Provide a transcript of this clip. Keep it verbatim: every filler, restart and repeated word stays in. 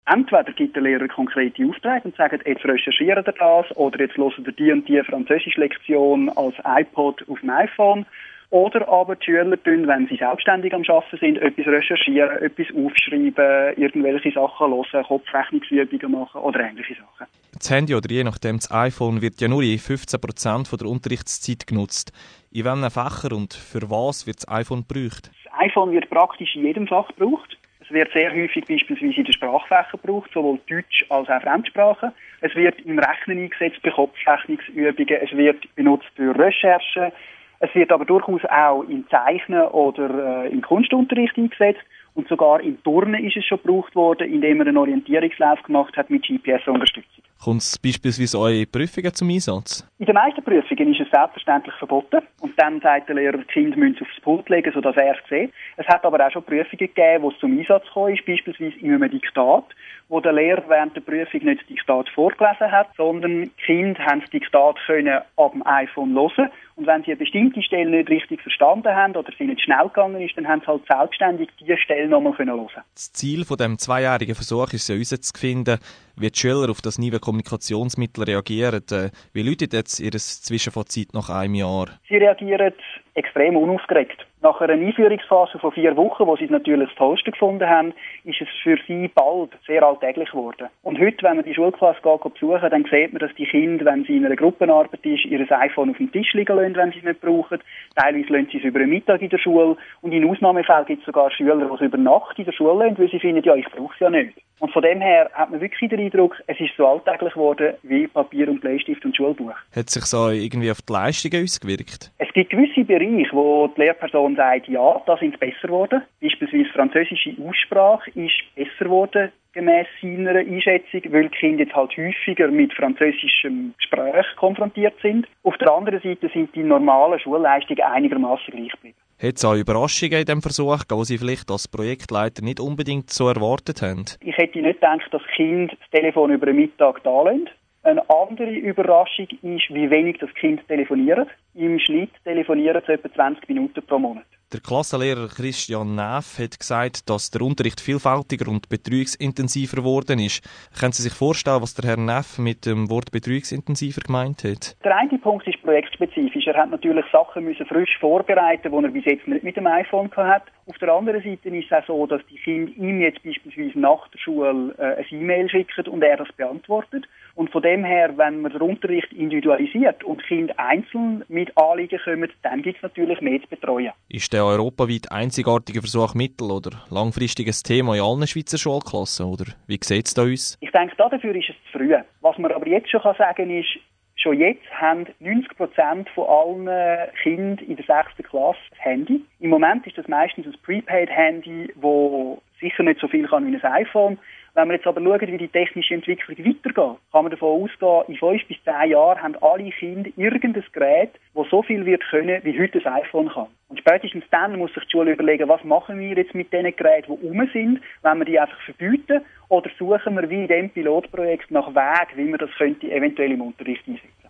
Entweder gibt der Lehrer konkrete Aufträge und sagt, jetzt recherchiert er das oder jetzt hört er die und die Französisch-Lektion als iPod auf dem iPhone. Oder aber die Schüler tun, wenn sie selbstständig am Arbeiten sind, etwas recherchieren, etwas aufschreiben, irgendwelche Sachen hören, Kopfrechnungsübungen machen oder ähnliche Sachen. Das Handy oder je nachdem das iPhone wird ja nur in fünfzehn Prozent von der Unterrichtszeit genutzt. In welchen Fächern und für was wird das iPhone gebraucht? Das iPhone wird praktisch in jedem Fach gebraucht. Es wird sehr häufig beispielsweise in den Sprachfächern gebraucht, sowohl Deutsch als auch Fremdsprachen. Es wird im Rechnen eingesetzt bei Kopfrechnungsübungen. Es wird benutzt für Recherchen. Es wird aber durchaus auch im Zeichnen oder äh, im Kunstunterricht eingesetzt. Und sogar im Turnen ist es schon gebraucht worden, indem man einen Orientierungslauf gemacht hat mit G P S-Unterstützung. Kommt es beispielsweise auch in Prüfungen zum Einsatz? In den meisten Prüfungen ist es selbstverständlich verboten. Und dann sagt der Lehrer, die Kinder müssen es aufs Pult legen, sodass er es sieht. Es hat aber auch schon Prüfungen gegeben, wo es zum Einsatz gekommen ist, beispielsweise in einem Diktat, wo der Lehrer während der Prüfung nicht das Diktat vorgelesen hat, sondern die Kinder haben das Diktat können ab dem iPhone hören. Und wenn sie eine bestimmte Stelle nicht richtig verstanden haben oder sie nicht schnell gegangen ist, dann haben sie halt selbstständig diese Stelle nochmal hören können. Das Ziel von dem zweijährigen Versuch ist ja, herauszufinden, wie die Schüler auf das neue Kommunikationsmittel reagieren. Wie lautet jetzt Ihr Zwischenfazit nach einem Jahr? Sie reagieren extrem unaufgeregt. Nach einer Einführungsphase von vier Wochen, wo sie es natürlich das Tollste gefunden haben, ist es für sie bald sehr alltäglich geworden. Und heute, wenn man die Schulklasse geht, besuchen, dann sieht man, dass die Kinder, wenn sie in einer Gruppenarbeit ist, ihr iPhone auf dem Tisch liegen lassen, wenn sie es nicht brauchen. Teilweise lassen sie es über den Mittag in der Schule. Und in Ausnahmefällen gibt es sogar Schüler, die es über Nacht in der Schule lassen, weil sie finden, ja, ich brauche es ja nicht. Und von dem her hat man wirklich den Eindruck, es ist so alltäglich geworden wie Papier und Bleistift und Schulbuch. Hat sich so irgendwie auf die Leistungen ausgewirkt? Es gibt gewisse Bereiche, wo die Lehrperson sagt, ja, da sind sie besser geworden. Beispielsweise französische Aussprache ist besser geworden, gemäss seiner Einschätzung, weil die Kinder jetzt halt häufiger mit französischem Gespräch konfrontiert sind. Auf der anderen Seite sind die normalen Schulleistungen einigermaßen gleich geblieben. Hat es auch Überraschungen in diesem Versuch, die Sie vielleicht als Projektleiter nicht unbedingt so erwartet haben? Ich hätte nicht gedacht, dass Kinder das Telefon über den Mittag da lassen. Eine andere Überraschung ist, wie wenig das Kind telefoniert. Im Schnitt telefonieren sie etwa zwanzig Minuten pro Monat. Der Klassenlehrer Christian Neff hat gesagt, dass der Unterricht vielfältiger und betreuungsintensiver geworden ist. Können Sie sich vorstellen, was der Herr Neff mit dem Wort betreuungsintensiver gemeint hat? Der eine Punkt ist projektspezifisch. Er hat natürlich Sachen müssen frisch vorbereiten, die er bis jetzt nicht mit dem iPhone hat. Auf der anderen Seite ist es auch so, dass die Kinder ihm jetzt beispielsweise nach der Schule äh, eine E-Mail schicken und er das beantwortet. Und von dem her, wenn man den Unterricht individualisiert und die Kinder einzeln mit Anliegen kommen, dann gibt es natürlich mehr zu betreuen. Ist der europaweit einzigartige Versuch mittel- oder langfristiges Thema in allen Schweizer Schulklassen? Oder wie sieht es da aus? Ich denke, dafür ist es zu früh. Was man aber jetzt schon sagen kann, ist, schon jetzt haben neunzig Prozent von allen Kindern in der sechsten Klasse ein Handy. Im Moment ist das meistens ein Prepaid-Handy, das sicher nicht so viel kann wie ein iPhone. Wenn wir jetzt aber schauen, wie die technische Entwicklung weitergeht, kann man davon ausgehen, in fünf bis zehn Jahren haben alle Kinder irgendein Gerät, das so viel wird können, wie heute ein iPhone kann. Und spätestens dann muss sich die Schule überlegen, was machen wir jetzt mit den Geräten, die rum sind, wenn wir die einfach verbieten, oder suchen wir wie in diesem Pilotprojekt nach Wegen, wie man das könnte eventuell im Unterricht einsetzen.